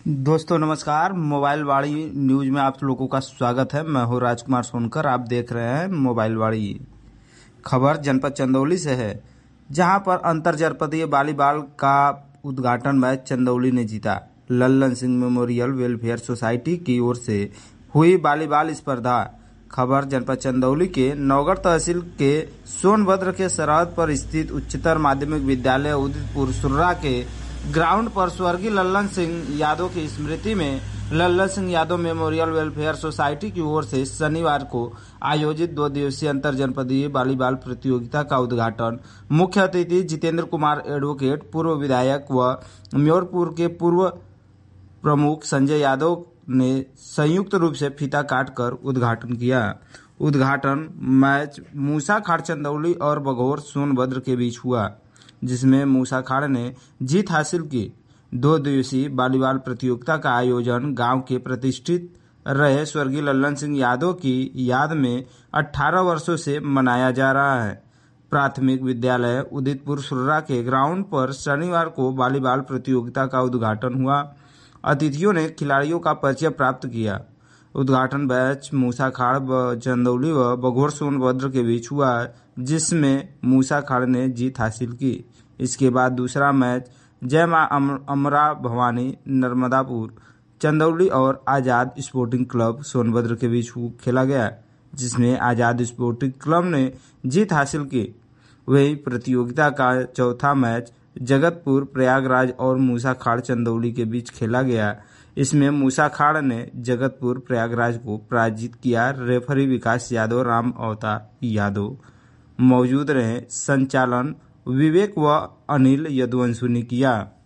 दोस्तों नमस्कार। मोबाइल वाड़ी न्यूज में आप लोगों का स्वागत है। मैं हूं राजकुमार सोनकर। आप देख रहे हैं मोबाइल वाड़ी। खबर जनपद चंदौली से है, जहां पर अंतर जनपदीय वॉलीबॉल का उद्घाटन मैच चंदौली ने जीता। Lallan Singh memorial welfare society की ओर से हुई वॉलीबॉल स्पर्धा। खबर जनपद चंदौली के नौगढ़ तहसील के सोनभद्र के सरहद पर स्थित उच्चतर माध्यमिक विद्यालय उदितपुर सुर्रा के ग्राउंड पर स्वर्गीय लल्लन सिंह यादव की स्मृति में Lallan Singh Yadav memorial welfare society की ओर से शनिवार को आयोजित 2 दिवसीय अंतर जनपदीय वॉलीबॉल प्रतियोगिता का उद्घाटन मुख्य अतिथि जितेंद्र कुमार एडवोकेट, पूर्व विधायक व म्योरपुर के पूर्व प्रमुख संजय यादव ने संयुक्त रूप से फीता काटकर उद्घाटन किया। उद्घाटन मैच मूसाखाड़ चंदौली और बघौर सोनभद्र के बीच हुआ, जिसमें मूसाखाड़ ने जीत हासिल की। 2 दिवसीय वॉलीबॉल प्रतियोगिता का आयोजन गांव के प्रतिष्ठित रहे स्वर्गीय लल्लन सिंह यादव की याद में 18 वर्षों से मनाया जा रहा है। प्राथमिक विद्यालय उदितपुर सुर्रा के ग्राउंड पर शनिवार को वॉलीबॉल प्रतियोगिता का उद्घाटन हुआ। अतिथियों ने खिलाड़ियों का परिचय प्राप्त किया। उद्घाटन मैच मूसाखाड़ चंदौली व बघौर सोनभद्र के बीच हुआ, जिसमें मूसाखाड़ ने जीत हासिल की। इसके बाद दूसरा मैच जय मां अमरा भवानी नर्मदापुर चंदौली और आजाद स्पोर्टिंग क्लब सोनभद्र के बीच खेला गया, जिसमें आजाद स्पोर्टिंग क्लब ने जीत हासिल की। वही प्रतियोगिता का चौथा मैच जगतपुर प्रयागराज और मूसाखाड़ चंदौली के बीच खेला गया। इसमें मूसाखाड़ ने जगतपुर प्रयागराज को पराजित किया। रेफरी विकास यादव, राम अवतार यादव मौजूद रहे। संचालन विवेक व अनिल यदुवंशु ने किया।